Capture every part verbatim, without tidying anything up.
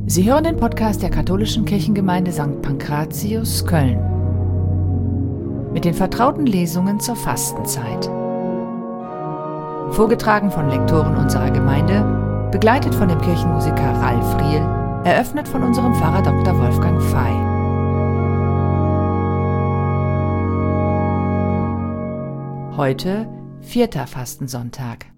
Sie hören den Podcast der katholischen Kirchengemeinde Sankt Pankratius, Köln. Mit den vertrauten Lesungen zur Fastenzeit. Vorgetragen von Lektoren unserer Gemeinde, begleitet von dem Kirchenmusiker Ralf Riel, eröffnet von unserem Pfarrer Doktor Wolfgang Fey. Heute vierter Fastensonntag.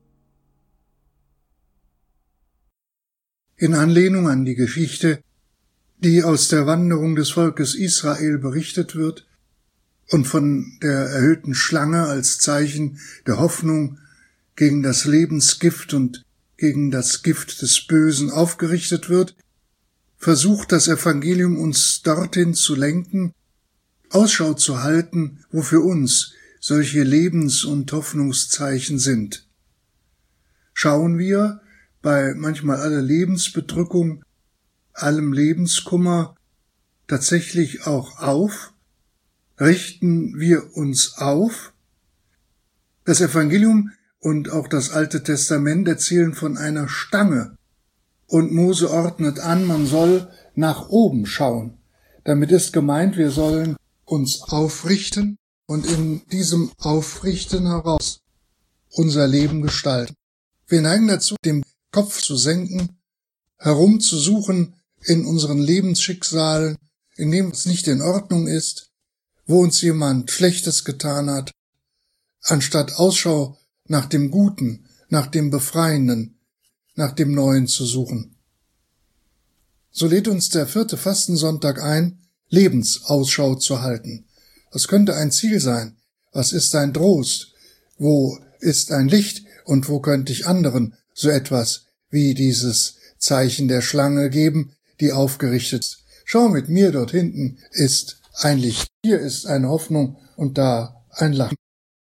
In Anlehnung an die Geschichte, die aus der Wanderung des Volkes Israel berichtet wird und von der erhöhten Schlange als Zeichen der Hoffnung gegen das Lebensgift und gegen das Gift des Bösen aufgerichtet wird, versucht das Evangelium uns dorthin zu lenken, Ausschau zu halten, wo für uns solche Lebens- und Hoffnungszeichen sind. Schauen wir bei manchmal aller Lebensbedrückung, allem Lebenskummer tatsächlich auch auf? Richten wir uns auf? Das Evangelium und auch das Alte Testament erzählen von einer Stange, und Mose ordnet an, man soll nach oben schauen. Damit ist gemeint, wir sollen uns aufrichten und in diesem Aufrichten heraus unser Leben gestalten. Wir neigen dazu, den Kopf zu senken, herumzusuchen in unseren Lebensschicksalen, in dem es nicht in Ordnung ist, wo uns jemand Schlechtes getan hat, anstatt Ausschau nach dem Guten, nach dem Befreienden, nach dem Neuen zu suchen. So lädt uns der vierte Fastensonntag ein, Lebensausschau zu halten. Was könnte ein Ziel sein? Was ist ein Trost? Wo ist ein Licht und wo könnte ich anderen so etwas wie dieses Zeichen der Schlange geben, die aufgerichtet ist? Schau, mit mir dort hinten ist ein Licht. Hier ist eine Hoffnung und da ein Lachen.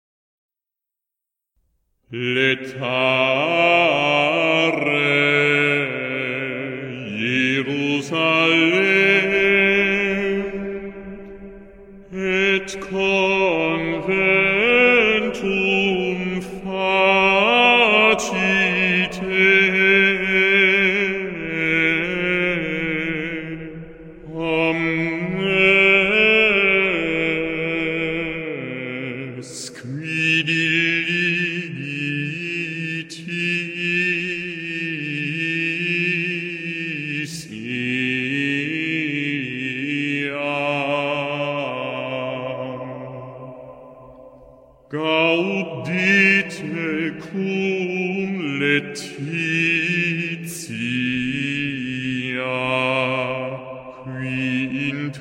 Letare Jerusalem et conventum facite omnes quidi Gaudite cum Laetitia, qui in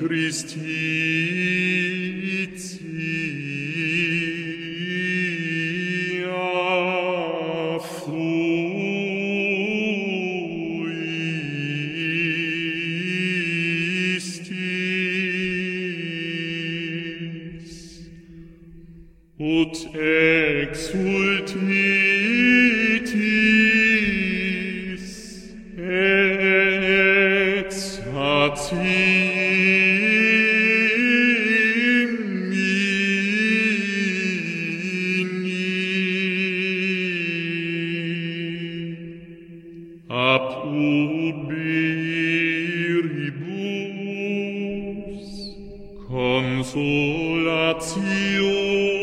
tristitia fuistis, ut exultitis exatimini ab ubiribus consolatio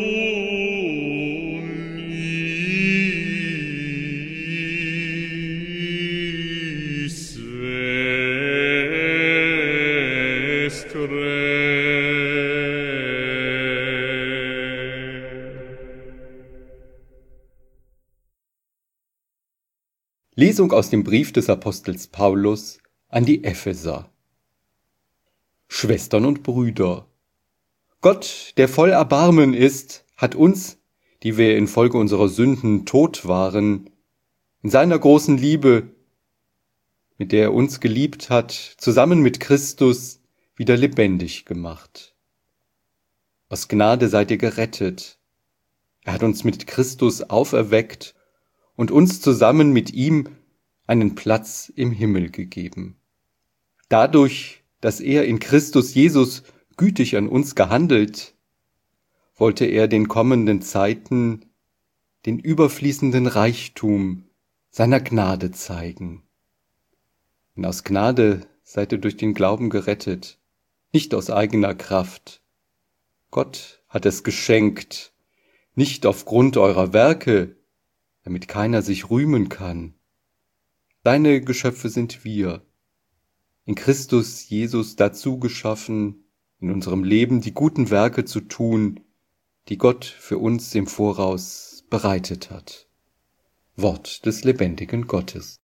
Lesung aus dem Brief des Apostels Paulus an die Epheser. Schwestern und Brüder, Gott, der voll Erbarmen ist, hat uns, die wir infolge unserer Sünden tot waren, in seiner großen Liebe, mit der er uns geliebt hat, zusammen mit Christus wieder lebendig gemacht. Aus Gnade seid ihr gerettet. Er hat uns mit Christus auferweckt und uns zusammen mit ihm einen Platz im Himmel gegeben. Dadurch, dass er in Christus Jesus gütig an uns gehandelt, wollte er den kommenden Zeiten den überfließenden Reichtum seiner Gnade zeigen. Und aus Gnade seid ihr durch den Glauben gerettet, nicht aus eigener Kraft. Gott hat es geschenkt, nicht aufgrund eurer Werke, damit keiner sich rühmen kann. Seine Geschöpfe sind wir, in Christus Jesus dazu geschaffen, in unserem Leben die guten Werke zu tun, die Gott für uns im Voraus bereitet hat. Wort des lebendigen Gottes.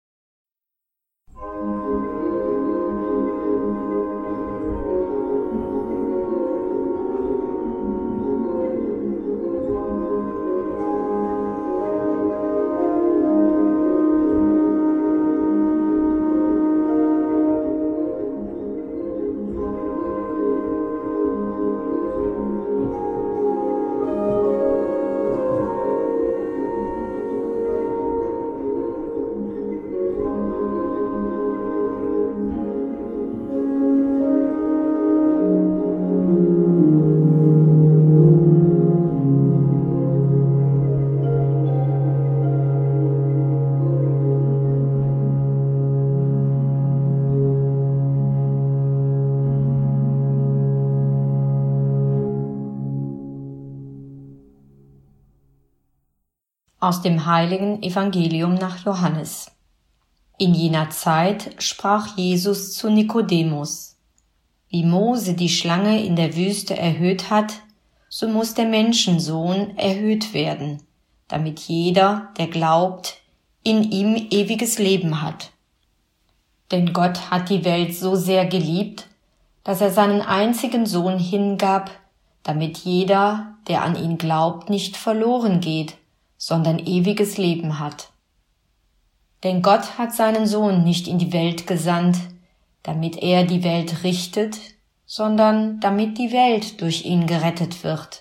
Aus dem heiligen Evangelium nach Johannes. In jener Zeit sprach Jesus zu Nikodemus: Wie Mose die Schlange in der Wüste erhöht hat, so muss der Menschensohn erhöht werden, damit jeder, der glaubt, in ihm ewiges Leben hat. Denn Gott hat die Welt so sehr geliebt, dass er seinen einzigen Sohn hingab, damit jeder, der an ihn glaubt, nicht verloren geht, sondern ewiges Leben hat. Denn Gott hat seinen Sohn nicht in die Welt gesandt, damit er die Welt richtet, sondern damit die Welt durch ihn gerettet wird.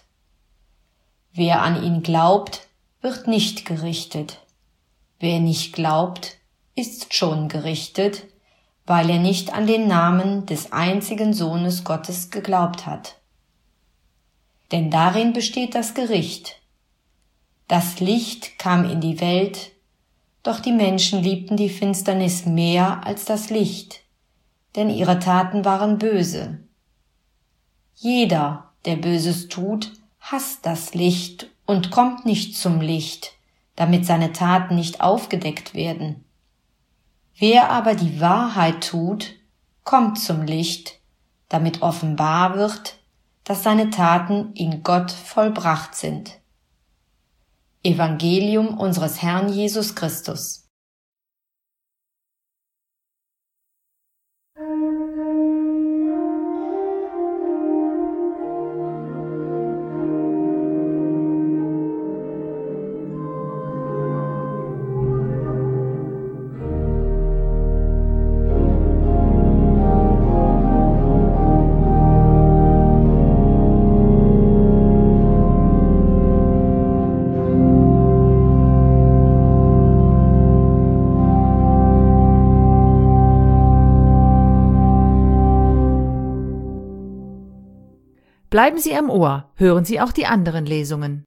Wer an ihn glaubt, wird nicht gerichtet. Wer nicht glaubt, ist schon gerichtet, weil er nicht an den Namen des einzigen Sohnes Gottes geglaubt hat. Denn darin besteht das Gericht. Das Licht kam in die Welt, doch die Menschen liebten die Finsternis mehr als das Licht, denn ihre Taten waren böse. Jeder, der Böses tut, hasst das Licht und kommt nicht zum Licht, damit seine Taten nicht aufgedeckt werden. Wer aber die Wahrheit tut, kommt zum Licht, damit offenbar wird, dass seine Taten in Gott vollbracht sind. Evangelium unseres Herrn Jesus Christus. Bleiben Sie am Ohr, hören Sie auch die anderen Lesungen.